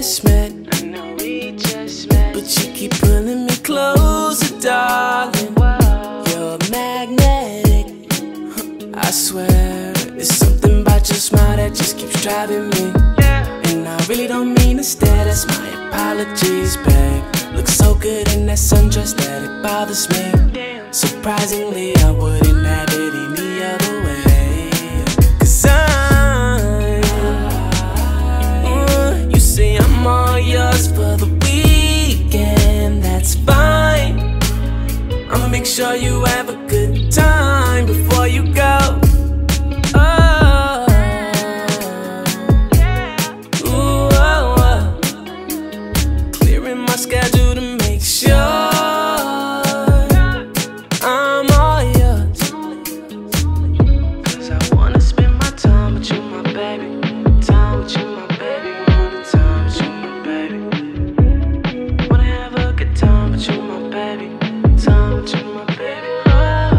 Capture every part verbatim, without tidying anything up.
just met. I know we just met, but you keep pulling me closer, darling. whoa. You're magnetic, I swear. It's something about your smile that just keeps driving me. Yeah. And I really don't mean to stare, that's my apologies, babe. Look so good in that sundress that it bothers me. Damn. Surprisingly, I wouldn't have it any other way. Cause I'm, uh, you say I'm all yours for the weekend, that's fine. I'ma make sure you have a good time before you go. Oh, ooh, oh, oh. Clearing my schedule to make sure I'm all yours. Cause I wanna spend my time with you, my baby. Time with you, my baby. All the time with you, my baby. Wanna have a good time with you, my baby. Time with you, my baby. Oh.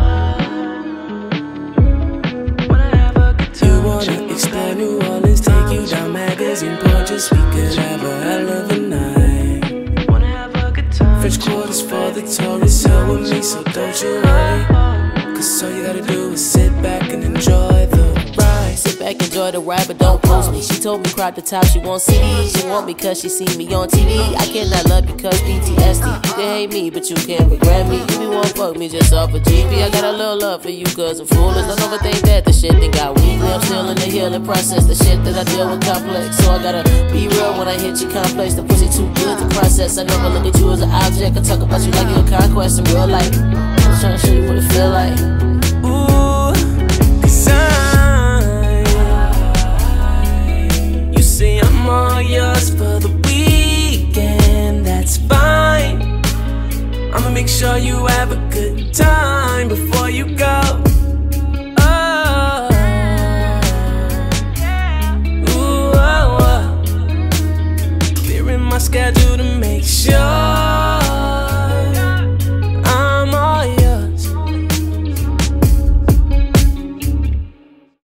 Wanna have a good You time with wanna you, my explore baby. New Orleans, take you down Magazine Porches. We could have a hell of a night. Wanna have a good time French with you, quarters my for the baby. tourists, here with me, so don't you worry. Cause all you gotta do is sit back and enjoy the ride. Sit back, enjoy the ride, but don't post me. She told me crop the top, she want C Ds. She want me cause she see me on T V. I cannot love you cause P T S D. You can hate me, but you can't regret me. You be one fuck me just off a G P. I got a little love for you cause I'm foolish. Don't overthink that, the shit that got weakly. I'm still in the healing process, the shit that I deal with complex. So I gotta be real when I hit you complex. The pussy too good to process. I never look at you as an object. I talk about you like you're a conquest in real life. I'm trying to show you what it feel like. Ooh, cause I'm, you say I'm all yours for the weekend, that's fine. I'ma make sure you have a good time before you go.